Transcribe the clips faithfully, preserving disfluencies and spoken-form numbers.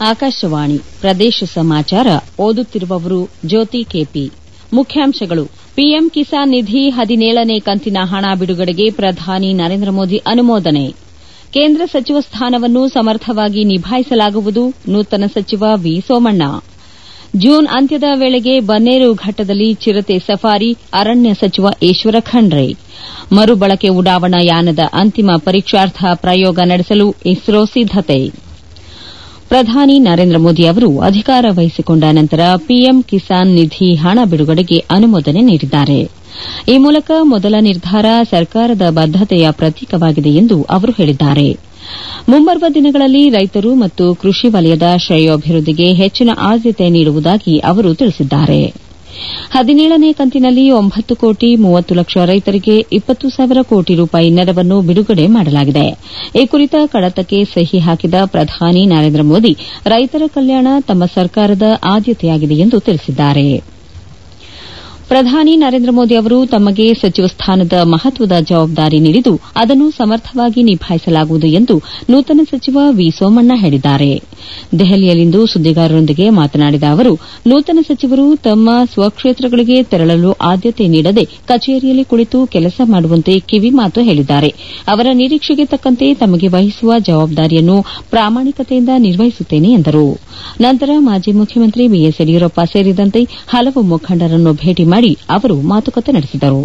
ಆಕಾಶವಾಣಿ ಪ್ರದೇಶ ಸಮಾಚಾರ ಓದುತ್ತಿರುವವರು ಜ್ಯೋತಿ ಕೆಪಿ ಮುಖ್ಯಾಂಶಗಳು ಪಿಎಂ ಕಿಸಾನ್ ನಿಧಿ ಹದಿನೇಳನೇ ಕಂತಿನ ಹಣ ಬಿಡುಗಡೆಗೆ ಪ್ರಧಾನಿ ನರೇಂದ್ರ ಮೋದಿ ಅನುಮೋದನೆ ಕೇಂದ್ರ ಸಚಿವ ಸ್ಥಾನವನ್ನು ಸಮರ್ಥವಾಗಿ ನಿಭಾಯಿಸಲಾಗುವುದು ನೂತನ ಸಚಿವ ವಿ ಸೋಮಣ್ಣ ಜೂನ್ ಅಂತ್ಯದ ವೇಳೆಗೆ ಬನ್ನೇರು ಘಟ್ಟದಲ್ಲಿ ಚಿರತೆ ಸಫಾರಿ ಅರಣ್ಯ ಸಚಿವ ಈಶ್ವರ ಖಂಡ್ರೆ ಮರುಬಳಕೆ ಉಡಾವಣಾ ಯಾನದ ಅಂತಿಮ ಪರೀಕ್ಷಾರ್ಥ ಪ್ರಯೋಗ ನಡೆಸಲು ಇಸ್ರೋ ಸಿದ್ದತೆ ಪ್ರಧಾನಿ ನರೇಂದ್ರ ಮೋದಿ ಅವರು ಅಧಿಕಾರ ವಹಿಸಿಕೊಂಡ ನಂತರ ಪಿಎಂ ಕಿಸಾನ್ ನಿಧಿ ಹಣ ಬಿಡುಗಡೆಗೆ ಅನುಮೋದನೆ ನೀಡಿದ್ದಾರೆ ಈ ಮೂಲಕ ಮೊದಲ ನಿರ್ಧಾರ ಸರ್ಕಾರದ ಬದ್ದತೆಯ ಪ್ರತೀಕವಾಗಿದೆ ಎಂದು ಅವರು ಹೇಳಿದ್ದಾರೆ ಮುಂಬರುವ ದಿನಗಳಲ್ಲಿ ರೈತರು ಮತ್ತು ಕೃಷಿ ವಲಯದ ಶ್ರೇಯೋಭಿವೃದ್ದಿಗೆ ಹೆಚ್ಚಿನ ಆದ್ಯತೆ ನೀಡುವುದಾಗಿ ಅವರು ತಿಳಿಸಿದ್ದಾರೆ ಹದಿನೇಳನೇ ಕಂತಿನಲ್ಲಿ ಒಂಬತ್ತು ಕೋಟಿ ಮೂವತ್ತು ಲಕ್ಷ ರೈತರಿಗೆ ಇಪ್ಪತ್ತು ಸಾವಿರ ಕೋಟಿ ರೂಪಾಯಿ ನೆರವನ್ನು ಬಿಡುಗಡೆ ಮಾಡಲಾಗಿದೆ ಈ ಕುರಿತ ಕಡತಕ್ಕೆ ಸಹಿ ಹಾಕಿದ ಪ್ರಧಾನಿ ನರೇಂದ್ರ ಮೋದಿ ರೈತರ ಕಲ್ಯಾಣ ತಮ್ಮ ಸರ್ಕಾರದ ಆದ್ಯತೆಯಾಗಿದೆ ಎಂದು ತಿಳಿಸಿದ್ದಾರೆ ಪ್ರಧಾನಿ ನರೇಂದ್ರ ಮೋದಿ ಅವರು ತಮಗೆ ಸಚಿವ ಸ್ಥಾನದ ಮಹತ್ವದ ಜವಾಬ್ದಾರಿ ನೀಡಿದ್ದು ಅದನ್ನು ಸಮರ್ಥವಾಗಿ ನಿಭಾಯಿಸಲಾಗುವುದು ಎಂದು ನೂತನ ಸಚಿವ ವಿ ಸೋಮಣ್ಣ ಹೇಳಿದ್ದಾರೆ ದೆಹಲಿಯಲ್ಲಿಂದು ಸುದ್ದಿಗಾರರೊಂದಿಗೆ ಮಾತನಾಡಿದ ಅವರು ನೂತನ ಸಚಿವರು ತಮ್ಮ ಸ್ವಕ್ಷೇತ್ರಗಳಿಗೆ ತೆರಳಲು ಆದ್ಯತೆ ನೀಡದೆ ಕಚೇರಿಯಲ್ಲಿ ಕುಳಿತು ಕೆಲಸ ಮಾಡುವಂತೆ ಕಿವಿಮಾತು ಹೇಳಿದ್ದಾರೆ ಅವರ ನಿರೀಕ್ಷೆಗೆ ತಕ್ಕಂತೆ ತಮಗೆ ವಹಿಸುವ ಜವಾಬ್ದಾರಿಯನ್ನು ಪ್ರಾಮಾಣಿಕತೆಯಿಂದ ನಿರ್ವಹಿಸುತ್ತೇನೆ ಎಂದರು ನಂತರ ಮಾಜಿ ಮುಖ್ಯಮಂತ್ರಿ ಬಿಎಸ್ ಯಡಿಯೂರಪ್ಪ ಸೇರಿದಂತೆ ಹಲವು ಮುಖಂಡರನ್ನು ಭೇಟಿ ಮಾಡಿ ಅವರು ಮಾತುಕತೆ ನಡೆಸಿದರು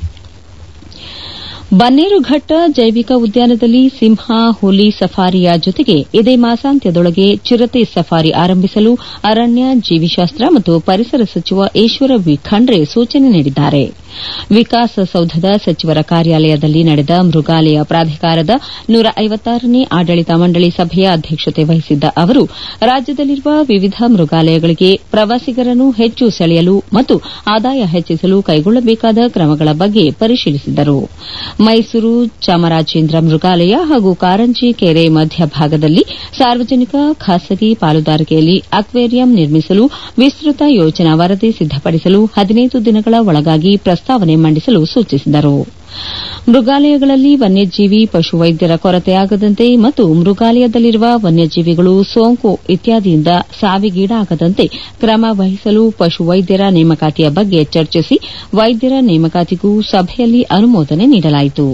ಬನ್ನೇರು ಘಟ್ಟ ಜೈವಿಕ ಉದ್ಯಾನದಲ್ಲಿ ಸಿಂಹ ಹುಲಿ ಸಫಾರಿಯ ಜೊತೆಗೆ ಇದೇ ಮಾಸಾಂತ್ಯದೊಳಗೆ ಚಿರತೆ ಸಫಾರಿ ಆರಂಭಿಸಲು ಅರಣ್ಯ ಜೀವಿಶಾಸ್ತ್ರ ಮತ್ತು ಪರಿಸರ ಸಚಿವ ಈಶ್ವರ ವಿ ಖಂಡ್ರೆ ಸೂಚನೆ ನೀಡಿದ್ದಾರೆ ವಿಕಾಸಸೌಧದ ಸಚಿವರ ಕಾರ್ಯಾಲಯದಲ್ಲಿ ನಡೆದ ಮೃಗಾಲಯ ಪ್ರಾಧಿಕಾರದ ನೂರ ಐವತ್ತಾರನೇ ಆಡಳಿತ ಮಂಡಳಿ ಸಭೆಯ ಅಧ್ಯಕ್ಷತೆ ವಹಿಸಿದ್ದ ಅವರು ರಾಜ್ಯದಲ್ಲಿರುವ ವಿವಿಧ ಮೃಗಾಲಯಗಳಿಗೆ ಪ್ರವಾಸಿಗರನ್ನು ಹೆಚ್ಚು ಸೆಳೆಯಲು ಮತ್ತು ಆದಾಯ ಹೆಚ್ಚಿಸಲು ಕೈಗೊಳ್ಳಬೇಕಾದ ಕ್ರಮಗಳ ಬಗ್ಗೆ ಪರಿಶೀಲಿಸಿದರು ಮೈಸೂರು ಚಾಮರಾಜೇಂದ್ರ ಮೃಗಾಲಯ ಹಾಗೂ ಕಾರಂಜಿ ಕೆರೆ ಮಧ್ಯಭಾಗದಲ್ಲಿ ಸಾರ್ವಜನಿಕ ಖಾಸಗಿ ಪಾಲುದಾರಿಕೆಯಲ್ಲಿ ಅಕ್ವೇರಿಯಂ ನಿರ್ಮಿಸಲು ವಿಸ್ತೃತ ಯೋಜನಾ ವರದಿ ಸಿದ್ದಪಡಿಸಲು ಹದಿನೈದು ದಿನಗಳ ಒಳಗಾಗಿ ಪ್ರಸ್ತಾವನೆ ಮಂಡಿಸಲು ಸೂಚಿಸಿದರು ಮೃಗಾಲಯಗಳಲ್ಲಿ ವನ್ಯಜೀವಿ ಪಶುವೈದ್ಯರ ಕೊರತೆಯಾಗದಂತೆ ಮತ್ತು ಮೃಗಾಲಯದಲ್ಲಿರುವ ವನ್ಯಜೀವಿಗಳು ಸೋಂಕು ಇತ್ಯಾದಿಯಿಂದ ಸಾವಿಗೀಡಾಗದಂತೆ ಕ್ರಮ ವಹಿಸಲು ಪಶುವೈದ್ಯರ ನೇಮಕಾತಿಯ ಬಗ್ಗೆ ಚರ್ಚಿಸಿ ವೈದ್ಯರ ನೇಮಕಾತಿಗೂ ಸಭೆಯಲ್ಲಿ ಅನುಮೋದನೆ ನೀಡಲಾಯಿತು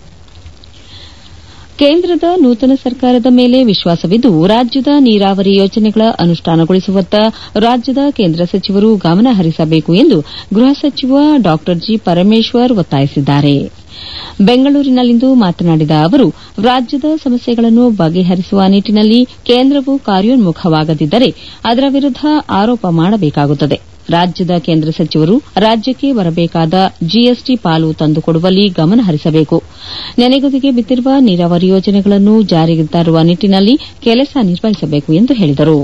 ಕೇಂದ್ರದ ನೂತನ ಸರ್ಕಾರದ ಮೇಲೆ ವಿಶ್ವಾಸವಿದ್ದು ರಾಜ್ಯದ ನೀರಾವರಿ ಯೋಜನೆಗಳ ಅನುಷ್ಠಾನಗೊಳಿಸುವತ್ತ ರಾಜ್ಯದ ಕೇಂದ್ರ ಸಚಿವರು ಗಮನ ಹರಿಸಬೇಕು ಎಂದು ಗೃಹ ಸಚಿವ ಡಾ ಜಿ ಪರಮೇಶ್ವರ್ ಒತ್ತಾಯಿಸಿದ್ದಾರೆ ಬೆಂಗಳೂರಿನಲ್ಲಿಂದು ಮಾತನಾಡಿದ ಅವರು ರಾಜ್ಯದ ಸಮಸ್ಯೆಗಳನ್ನು ಬಗೆಹರಿಸುವ ನಿಟ್ಟಿನಲ್ಲಿ ಕೇಂದ್ರವು ಕಾರ್ಯೋನ್ಮುಖವಾಗದಿದ್ದರೆ ಅದರ ವಿರುದ್ದ ಆರೋಪ ಮಾಡಬೇಕಾಗುತ್ತದೆ ರಾಜ್ಯದ ಕೇಂದ್ರ ಸಚಿವರು ರಾಜ್ಯಕ್ಕೆ ಬರಬೇಕಾದ ಜಿಎಸ್ಟಿ ಪಾಲು ತಂದುಕೊಡುವಲ್ಲಿ ಗಮನ ಹರಿಸಬೇಕು ನೆನೆಗುದಿಗೆ ಬಿದ್ದಿರುವ ನೀರಾವರಿ ಯೋಜನೆಗಳನ್ನು ಜಾರಿಗೆ ತರುವ ನಿಟ್ಟಿನಲ್ಲಿ ಕೆಲಸ ನಿರ್ವಹಿಸಬೇಕು ಎಂದು ಹೇಳಿದರು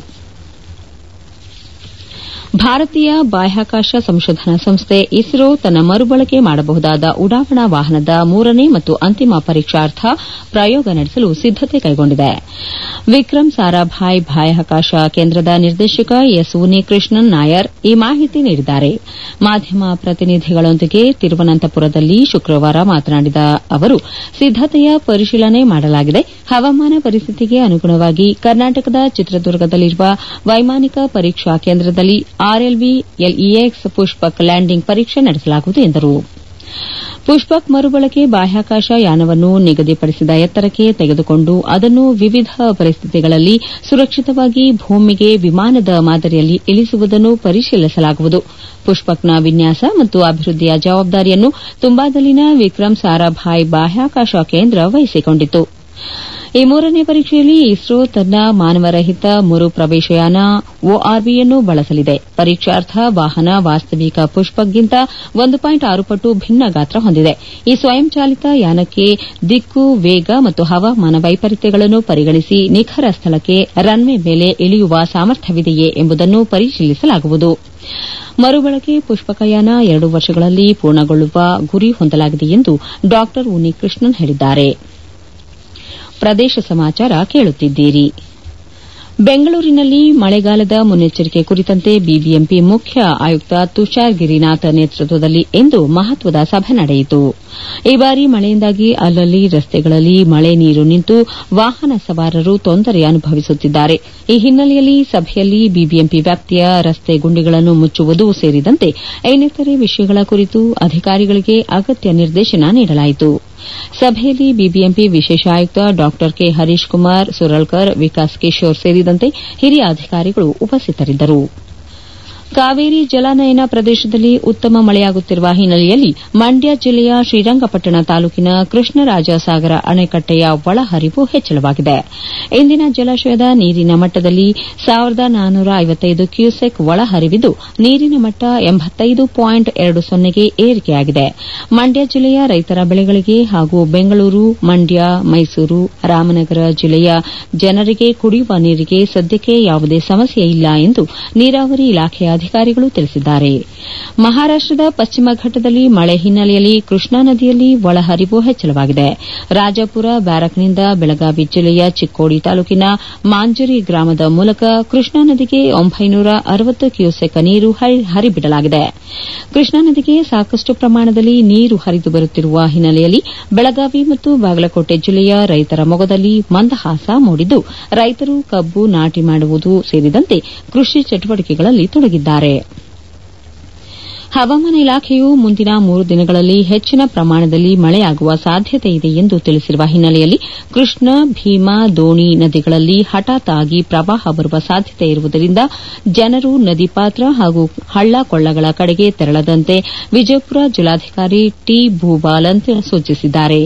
ಭಾರತೀಯ ಬಾಹ್ಯಾಕಾಶ ಸಂಶೋಧನಾ ಸಂಸ್ಥೆ ಇಸ್ರೋ ತನ್ನ ಮರುಬಳಕೆ ಮಾಡಬಹುದಾದ ಉಡಾವಣಾ ವಾಹನದ ಮೂರನೇ ಮತ್ತು ಅಂತಿಮ ಪರೀಕ್ಷಾರ್ಥ ಪ್ರಯೋಗ ನಡೆಸಲು ಸಿದ್ದತೆ ಕೈಗೊಂಡಿದೆ ವಿಕ್ರಮ್ ಸಾರಾಭಾಯ್ ಬಾಹ್ಯಾಕಾಶ ಕೇಂದ್ರದ ನಿರ್ದೇಶಕ ಎಸ್ ಉನ್ನಿಕೃಷ್ಣನ್ ನಾಯರ್ ಈ ಮಾಹಿತಿ ನೀಡಿದ್ದಾರೆ ಮಾಧ್ಯಮ ಪ್ರತಿನಿಧಿಗಳೊಂದಿಗೆ ತಿರುವನಂತಪುರದಲ್ಲಿ ಶುಕ್ರವಾರ ಮಾತನಾಡಿದ ಅವರು ಸಿದ್ದತೆಯ ಪರಿಶೀಲನೆ ಮಾಡಲಾಗಿದೆ ಹವಾಮಾನ ಪರಿಸ್ಥಿತಿಗೆ ಅನುಗುಣವಾಗಿ ಕರ್ನಾಟಕದ ಚಿತ್ರದುರ್ಗದಲ್ಲಿರುವ ವೈಮಾನಿಕ ಪರೀಕ್ಷಾ ಕೇಂದ್ರದಲ್ಲಿ ಆರ್ಎಲ್ವಿ ಎಲ್ಇಎಕ್ಸ್ ಪುಷ್ಪಕ್ ಲ್ಯಾಂಡಿಂಗ್ ಪರೀಕ್ಷೆ ನಡೆಸಲಾಗುವುದು ಎಂದರು ಪುಷ್ಪಕ್ ಮರುಬಳಕೆ ಬಾಹ್ಯಾಕಾಶ ಯಾನವನ್ನು ನಿಗದಿಪಡಿಸಿದ ಎತ್ತರಕ್ಕೆ ತೆಗೆದುಕೊಂಡು ಅದನ್ನು ವಿವಿಧ ಪರಿಸ್ಥಿತಿಗಳಲ್ಲಿ ಸುರಕ್ಷಿತವಾಗಿ ಭೂಮಿಗೆ ವಿಮಾನದ ಮಾದರಿಯಲ್ಲಿ ಇಳಿಸುವುದನ್ನು ಪರಿಶೀಲಿಸಲಾಗುವುದು ಪುಷ್ಪಕ್ನ ವಿನ್ಯಾಸ ಮತ್ತು ಅಭಿವೃದ್ದಿಯ ಜವಾಬ್ದಾರಿಯನ್ನು ತುಂಬಾದಲ್ಲಿನ ವಿಕ್ರಮ್ ಸಾರಾಭಾಯ್ ಬಾಹ್ಯಾಕಾಶ ಕೇಂದ್ರ ವಹಿಸಿಕೊಂಡಿತ್ತು ಈ ಮೂರನೇ ಪರೀಕ್ಷೆಯಲ್ಲಿ ಇಸ್ರೋ ತನ್ನ ಮಾನವರಹಿತ ಮರು ಪ್ರವೇಶಯಾನ ಒಆರ್ಬಿಯನ್ನು ಬಳಸಲಿದೆ ಪರೀಕ್ಷಾರ್ಥ ವಾಹನ ವಾಸ್ತವಿಕ ಪುಷ್ಪಕ್ಗಿಂತ ಒಂದು ಪಾಯಿಂಟ್ ಆರು ಪಟ್ಟು ಭಿನ್ನ ಗಾತ್ರ ಹೊಂದಿದೆ ಈ ಸ್ವಯಂಚಾಲಿತ ಯಾನಕ್ಕೆ ದಿಕ್ಕು ವೇಗ ಮತ್ತು ಹವಾಮಾನ ವೈಪರೀತ್ಯಗಳನ್ನು ಪರಿಗಣಿಸಿ ನಿಖರ ಸ್ಥಳಕ್ಕೆ ರನ್ವೇ ಮೇಲೆ ಇಳಿಯುವ ಸಾಮರ್ಥ್ಯವಿದೆಯೇ ಎಂಬುದನ್ನು ಪರಿಶೀಲಿಸಲಾಗುವುದು ಮರುಬಳಕೆ ಪುಷ್ಪಕಯಾನ ಎರಡು ವರ್ಷಗಳಲ್ಲಿ ಪೂರ್ಣಗೊಳ್ಳುವ ಗುರಿ ಹೊಂದಲಾಗಿದೆ ಎಂದು ಡಾ ಉನ್ನಿಕೃಷ್ಣನ್ ಹೇಳಿದ್ದಾರೆ ಪ್ರದೇಶ ಸಮಾಚಾರ ಕೇಳುತ್ತಿದ್ದೀರಿ ಬೆಂಗಳೂರಿನಲ್ಲಿ ಮಳೆಗಾಲದ ಮುನ್ನೆಚ್ಚರಿಕೆ ಕುರಿತಂತೆ ಬಿಬಿಎಂಪಿ ಮುಖ್ಯ ಆಯುಕ್ತ ತುಷಾರ್ ಗಿರಿನಾಥ್ ನೇತೃತ್ವದಲ್ಲಿ ಇಂದು ಮಹತ್ವದ ಸಭೆ ನಡೆಯಿತು. ಈ ಬಾರಿ ಮಳೆಯಿಂದಾಗಿ ಅಲ್ಲಲ್ಲಿ ರಸ್ತೆಗಳಲ್ಲಿ ಮಳೆ ನೀರು ನಿಂತು ವಾಹನ ಸವಾರರು ತೊಂದರೆ ಅನುಭವಿಸುತ್ತಿದ್ದಾರೆ. ಈ ಹಿನ್ನೆಲೆಯಲ್ಲಿ ಸಭೆಯಲ್ಲಿ ಬಿಬಿಎಂಪಿ ವ್ಯಾಪ್ತಿಯ ರಸ್ತೆ ಗುಂಡಿಗಳನ್ನು ಮುಚ್ಚುವುದು ಸೇರಿದಂತೆ ಇನ್ನಿತರೆ ವಿಷಯಗಳ ಕುರಿತು ಅಧಿಕಾರಿಗಳಿಗೆ ಅಗತ್ಯ ನಿರ್ದೇಶನ ನೀಡಲಾಯಿತು. ಸಭೆಯಲ್ಲಿ ಬಿಬಿಎಂಪಿ ವಿಶೇಷ ಆಯುಕ್ತ ಡಾ ಕೆ ಹರೀಶ್ ಕುಮಾರ್ ಸುರಳ್ಕರ್, ವಿಕಾಸ್ ಕಿಶೋರ್ ಸೇರಿದಂತೆ ಹಿರಿಯ ಅಧಿಕಾರಿಗಳು ಉಪಸ್ಥಿತರಿದ್ದರು. ಕಾವೇರಿ ಜಲಾನಯನ ಪ್ರದೇಶದಲ್ಲಿ ಉತ್ತಮ ಮಳೆಯಾಗುತ್ತಿರುವ ಹಿನ್ನೆಲೆಯಲ್ಲಿ ಮಂಡ್ಯ ಜಿಲ್ಲೆಯ ಶ್ರೀರಂಗಪಟ್ಟಣ ತಾಲೂಕಿನ ಕೃಷ್ಣರಾಜಸಾಗರ ಅಣೆಕಟ್ಟೆಯ ಒಳಹರಿವು ಹೆಚ್ಚಳವಾಗಿದೆ. ಇಂದಿನ ಜಲಾಶಯದ ನೀರಿನ ಮಟ್ಟದಲ್ಲಿ ಸಾವಿರದ ನಾನ್ನೂರ ಐವತ್ತೈದು ಕ್ಯೂಸೆಕ್ ಒಳಹರಿವಿದ್ದು ನೀರಿನ ಮಟ್ಟ ಎಂಬತ್ತೈದು ಪಾಯಿಂಟ್ ಎರಡು ಸೊನ್ನೆಗೆ ಏರಿಕೆಯಾಗಿದೆ. ಮಂಡ್ಯ ಜಿಲ್ಲೆಯ ರೈತರ ಬೆಳೆಗಳಿಗೆ ಹಾಗೂ ಬೆಂಗಳೂರು, ಮಂಡ್ಯ, ಮೈಸೂರು, ರಾಮನಗರ ಜಿಲ್ಲೆಯ ಜನರಿಗೆ ಕುಡಿಯುವ ನೀರಿಗೆ ಸದ್ಯಕ್ಕೆ ಯಾವುದೇ ಸಮಸ್ಯೆ ಇಲ್ಲ ಎಂದು ನೀರಾವರಿ ಇಲಾಖೆಯ ಅಧಿಕಾರಿಗಳು ತಿಳಿಸಿದ್ದಾರೆ. ಮಹಾರಾಷ್ಟದ ಪಶ್ಚಿಮ ಘಟ್ಟದಲ್ಲಿ ಮಳೆ ಹಿನ್ನೆಲೆಯಲ್ಲಿ ಕೃಷ್ಣಾ ನದಿಯಲ್ಲಿ ಒಳಹರಿವು ಹೆಚ್ಚಳವಾಗಿದೆ. ರಾಜಾಪುರ ಬ್ಯಾರಕ್ನಿಂದ ಬೆಳಗಾವಿ ಜಿಲ್ಲೆಯ ಚಿಕ್ಕೋಡಿ ತಾಲೂಕಿನ ಮಾಂಜರಿ ಗ್ರಾಮದ ಮೂಲಕ ಕೃಷ್ಣಾ ನದಿಗೆ ಒಂಬೈನೂರ ಅರವತ್ತು ಕ್ಯೂಸೆಕ್ ನೀರು ಹರಿಬಿಡಲಾಗಿದೆ. ಕೃಷ್ಣಾ ನದಿಗೆ ಸಾಕಷ್ಟು ಪ್ರಮಾಣದಲ್ಲಿ ನೀರು ಹರಿದು ಬರುತ್ತಿರುವ ಹಿನ್ನೆಲೆಯಲ್ಲಿ ಬೆಳಗಾವಿ ಮತ್ತು ಬಾಗಲಕೋಟೆ ಜಿಲ್ಲೆಯ ರೈತರ ಮೊಗದಲ್ಲಿ ಮಂದಹಾಸ ಮೂಡಿದ್ದು, ರೈತರು ಕಬ್ಬು ನಾಟಿ ಮಾಡುವುದು ಸೇರಿದಂತೆ ಕೃಷಿ ಚಟುವಟಿಕೆಗಳಲ್ಲಿ ತೊಡಗಿದ್ದಾರೆ. ಹವಾಮಾನ ಇಲಾಖೆಯು ಮುಂದಿನ ಮೂರು ದಿನಗಳಲ್ಲಿ ಹೆಚ್ಚಿನ ಪ್ರಮಾಣದಲ್ಲಿ ಮಳೆಯಾಗುವ ಸಾಧ್ಯತೆ ಇದೆ ಎಂದು ತಿಳಿಸಿರುವ ಹಿನ್ನೆಲೆಯಲ್ಲಿ ಕೃಷ್ಣಾ, ಭೀಮಾ, ದೋಣಿ ನದಿಗಳಲ್ಲಿ ಹಠಾತ್ ಆಗಿ ಪ್ರವಾಹ ಬರುವ ಸಾಧ್ಯತೆ ಇರುವುದರಿಂದ ಜನರು ನದಿ ಪಾತ್ರ ಹಾಗೂ ಹಳ್ಳ ಕೊಳ್ಳಗಳ ಕಡೆಗೆ ತೆರಳದಂತೆ ವಿಜಯಪುರ ಜಿಲ್ಲಾಧಿಕಾರಿ ಟಿ ಭೂಬಾಲಂತ್ ಸೂಚಿಸಿದ್ದಾರೆ.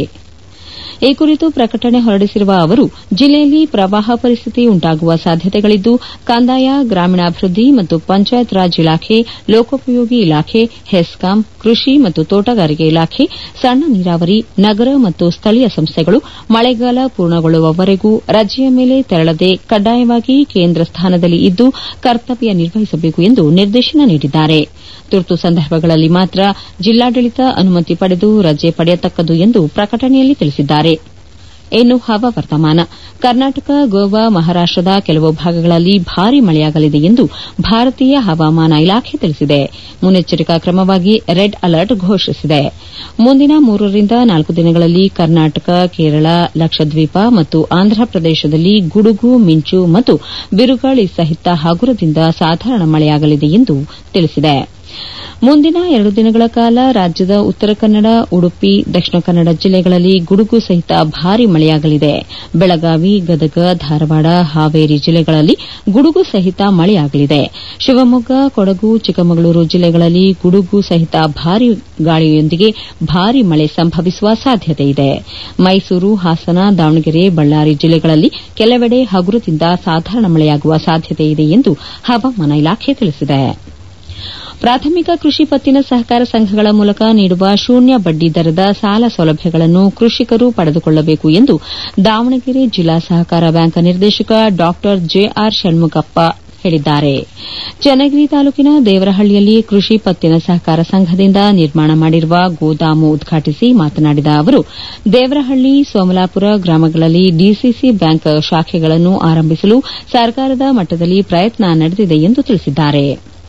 ಈ ಕುರಿತು ಪ್ರಕಟಣೆ ಹೊರಡಿಸಿರುವ ಅವರು, ಜಿಲ್ಲೆಯಲ್ಲಿ ಪ್ರವಾಹ ಪರಿಸ್ಥಿತಿ ಉಂಟಾಗುವ ಸಾಧ್ಯತೆಗಳಿದ್ದು, ಕಂದಾಯ, ಗ್ರಾಮೀಣಾಭಿವೃದ್ಧಿ ಮತ್ತು ಪಂಚಾಯತ್ ರಾಜ್ ಇಲಾಖೆ, ಲೋಕೋಪಯೋಗಿ ಇಲಾಖೆ, ಹೆಸ್ಕಾಂ, ಕೃಷಿ ಮತ್ತು ತೋಟಗಾರಿಕೆ ಇಲಾಖೆ, ಸಣ್ಣ ನೀರಾವರಿ, ನಗರ ಮತ್ತು ಸ್ಥಳೀಯ ಸಂಸ್ಥೆಗಳು ಮಳೆಗಾಲ ಪೂರ್ಣಗೊಳ್ಳುವವರೆಗೂ ರಜೆಯ ಮೇಲೆ ತೆರಳದೆ ಕಡ್ಡಾಯವಾಗಿ ಕೇಂದ್ರ ಸ್ಥಾನದಲ್ಲಿ ಇದ್ದು ಕರ್ತವ್ಯ ನಿರ್ವಹಿಸಬೇಕು ಎಂದು ನಿರ್ದೇಶನ ನೀಡಿದ್ದಾರೆ. ತುರ್ತು ಸಂದರ್ಭಗಳಲ್ಲಿ ಮಾತ್ರ ಜಿಲ್ಲಾಡಳಿತ ಅನುಮತಿ ಪಡೆದು ರಜೆ ಪಡೆಯತಕ್ಕದ್ದು ಎಂದು ಪ್ರಕಟಣೆಯಲ್ಲಿ ತಿಳಿಸಿದ್ದಾರೆ. ಇನ್ನು ಹವಾವರ್ತಮಾನ. ಕರ್ನಾಟಕ, ಗೋವಾ, ಮಹಾರಾಷ್ಟದ ಕೆಲವು ಭಾಗಗಳಲ್ಲಿ ಭಾರೀ ಮಳೆಯಾಗಲಿದೆ ಎಂದು ಭಾರತೀಯ ಹವಾಮಾನ ಇಲಾಖೆ ತಿಳಿಸಿದೆ. ಮುನ್ನೆಚ್ಚರಿಕಾ ಕ್ರಮವಾಗಿ ರೆಡ್ ಅಲರ್ಟ್ ಘೋಷಿಸಿದೆ. ಮುಂದಿನ ಮೂರರಿಂದ ನಾಲ್ಕು ದಿನಗಳಲ್ಲಿ ಕರ್ನಾಟಕ, ಕೇರಳ, ಲಕ್ಷದ್ವೀಪ ಮತ್ತು ಆಂಧ್ರಪ್ರದೇಶದಲ್ಲಿ ಗುಡುಗು, ಮಿಂಚು ಮತ್ತು ಬಿರುಗಾಳಿ ಸಹಿತ ಹಗುರದಿಂದ ಸಾಧಾರಣ ಮಳೆಯಾಗಲಿದೆ ಎಂದು ತಿಳಿಸಿದೆ. ಮುಂದಿನ ಎರಡು ದಿನಗಳ ಕಾಲ ರಾಜ್ಯದ ಉತ್ತರ ಕನ್ನಡ, ಉಡುಪಿ, ದಕ್ಷಿಣ ಕನ್ನಡ ಜಿಲ್ಲೆಗಳಲ್ಲಿ ಗುಡುಗು ಸಹಿತ ಭಾರೀ ಮಳೆಯಾಗಲಿದೆ. ಬೆಳಗಾವಿ, ಗದಗ, ಧಾರವಾಡ, ಹಾವೇರಿ ಜಿಲ್ಲೆಗಳಲ್ಲಿ ಗುಡುಗು ಸಹಿತ ಮಳೆಯಾಗಲಿದೆ. ಶಿವಮೊಗ್ಗ, ಕೊಡಗು, ಚಿಕ್ಕಮಗಳೂರು ಜಿಲ್ಲೆಗಳಲ್ಲಿ ಗುಡುಗು ಸಹಿತ ಭಾರೀ ಗಾಳಿಯೊಂದಿಗೆ ಭಾರೀ ಮಳೆ ಸಂಭವಿಸುವ ಸಾಧ್ಯತೆಯಿದೆ. ಮೈಸೂರು, ಹಾಸನ, ದಾವಣಗೆರೆ, ಬಳ್ಳಾರಿ ಜಿಲ್ಲೆಗಳಲ್ಲಿ ಕೆಲವೆಡೆ ಹಗುರದಿಂದ ಸಾಧಾರಣ ಮಳೆಯಾಗುವ ಸಾಧ್ಯತೆಯಿದೆ ಎಂದು ಹವಾಮಾನ ಇಲಾಖೆ ತಿಳಿಸಿದೆ. ಪ್ರಾಥಮಿಕ ಕೃಷಿ ಪತ್ತಿನ ಸಹಕಾರ ಸಂಘಗಳ ಮೂಲಕ ನೀಡುವ ಶೂನ್ಯ ಬಡ್ಡಿ ದರದ ಸಾಲ ಸೌಲಭ್ಯಗಳನ್ನು ಕೃಷಿಕರು ಪಡೆದುಕೊಳ್ಳಬೇಕು ಎಂದು ದಾವಣಗೆರೆ ಜಿಲ್ಲಾ ಸಹಕಾರ ಬ್ಯಾಂಕ್ ನಿರ್ದೇಶಕ ಡಾ ಜೆಆರ್ ಷಣ್ಮುಖಪ್ಪ ಹೇಳಿದ್ದಾರೆ. ಚನ್ನಗಿರಿ ತಾಲೂಕಿನ ದೇವರಹಳ್ಳಿಯಲ್ಲಿ ಕೃಷಿ ಪತ್ತಿನ ಸಹಕಾರ ಸಂಘದಿಂದ ನಿರ್ಮಾಣ ಮಾಡಿರುವ ಗೋದಾಮು ಉದ್ಘಾಟಿಸಿ ಮಾತನಾಡಿದ ಅವರು, ದೇವರಹಳ್ಳಿ, ಸೋಮಲಾಪುರ ಗ್ರಾಮಗಳಲ್ಲಿ ಡಿಸಿಸಿ ಬ್ಯಾಂಕ್ ಶಾಖೆಗಳನ್ನು ಆರಂಭಿಸಲು ಸರ್ಕಾರದ ಮಟ್ಟದಲ್ಲಿ ಪ್ರಯತ್ನ ನಡೆದಿದೆ ಎಂದು ತಿಳಿಸಿದ್ದಾರೆ.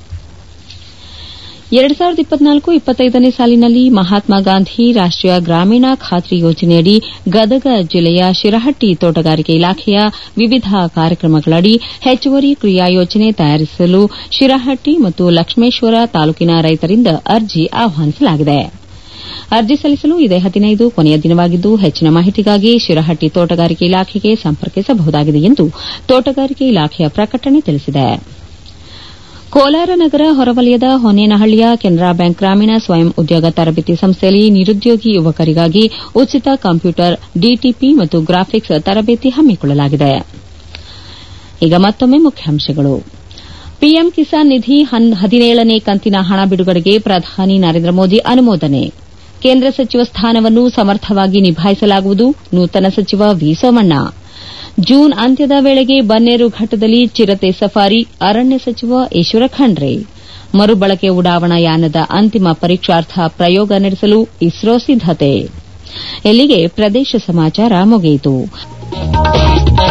ಎರಡು ಸಾವಿರದ ಇಪ್ಪತ್ನಾಲ್ಕು ಇಪ್ಪತ್ತೈದನೇ ಸಾಲಿನಲ್ಲಿ ಮಹಾತ್ಮ ಗಾಂಧಿ ರಾಷ್ಟೀಯ ಗ್ರಾಮೀಣ ಖಾತ್ರಿ ಯೋಜನೆಯಡಿ ಗದಗ ಜಿಲ್ಲೆಯ ಶಿರಹಟ್ಟಿ ತೋಟಗಾರಿಕೆ ಇಲಾಖೆಯ ವಿವಿಧ ಕಾರ್ಯಕ್ರಮಗಳಡಿ ಹೆಚ್ಚುವರಿ ಕ್ರಿಯಾ ಯೋಜನೆ ತಯಾರಿಸಲು ಶಿರಹಟ್ಟಿ ಮತ್ತು ಲಕ್ಷ್ಮೇಶ್ವರ ತಾಲೂಕಿನ ರೈತರಿಂದ ಅರ್ಜಿ ಆಹ್ವಾನಿಸಲಾಗಿದೆ. ಅರ್ಜಿ ಸಲ್ಲಿಸಲು ಇದೇ ಹದಿನೈದು ಕೊನೆಯ ದಿನವಾಗಿದ್ದು, ಹೆಚ್ಚಿನ ಮಾಹಿತಿಗಾಗಿ ಶಿರಹಟ್ಟಿ ತೋಟಗಾರಿಕೆ ಇಲಾಖೆಗೆ ಸಂಪರ್ಕಿಸಬಹುದಾಗಿದೆ ಎಂದು ತೋಟಗಾರಿಕೆ ಇಲಾಖೆಯ ಪ್ರಕಟಣೆ ತಿಳಿಸಿದೆ. ಕೋಲಾರ ನಗರ ಹೊರವಲಯದ ಹೊನ್ನೇನಹಳ್ಳಿಯ ಕೆನರಾ ಬ್ಯಾಂಕ್ ಗ್ರಾಮೀಣ ಸ್ವಯಂ ಉದ್ಯೋಗ ತರಬೇತಿ ಸಂಸ್ಥೆಯಲ್ಲಿ ನಿರುದ್ಯೋಗಿ ಯುವಕರಿಗಾಗಿ ಉಚಿತ ಕಂಪ್ಯೂಟರ್, ಡಿಟಿಪಿ ಮತ್ತು ಗ್ರಾಫಿಕ್ಸ್ ತರಬೇತಿ ಹಮ್ಮಿಕೊಳ್ಳಲಾಗಿದೆ. ಈಗ ಮತ್ತೊಮ್ಮೆ ಮುಖ್ಯಾಂಶಗಳು. ಪಿಎಂ ಕಿಸಾನ್ ನಿಧಿ ಹದಿನೇಳನೇ ಕಂತಿನ ಹಣ ಬಿಡುಗಡೆಗೆ ಪ್ರಧಾನಿ ನರೇಂದ್ರ ಮೋದಿ ಅನುಮೋದನೆ. ಕೇಂದ್ರ ಸಚಿವ ಸ್ಥಾನವನ್ನು ಸಮರ್ಥವಾಗಿ ನಿಭಾಯಿಸಲಾಗುವುದು, ನೂತನ ಸಚಿವ ವಿ ಸೋಮಣ್ಣ. ಜೂನ್ ಅಂತ್ಯದ ವೇಳೆಗೆ ಬನ್ನೇರು ಘಟ್ಟದಲ್ಲಿ ಚಿರತೆ ಸಫಾರಿ, ಅರಣ್ಯ ಸಚಿವ ಈಶ್ವರ ಖಂಡ್ರೆ. ಮರುಬಳಕೆ ಉಡಾವಣಾ ಯಾನದ ಅಂತಿಮ ಪರೀಕ್ಷಾರ್ಥ ಪ್ರಯೋಗ ನಡೆಸಲು ಇಸ್ರೋ ಸಿದ್ದತೆ. ಇಲ್ಲಿಗೆ ಪ್ರದೇಶ ಸಮಾಚಾರ ಮುಗಿಯಿತು.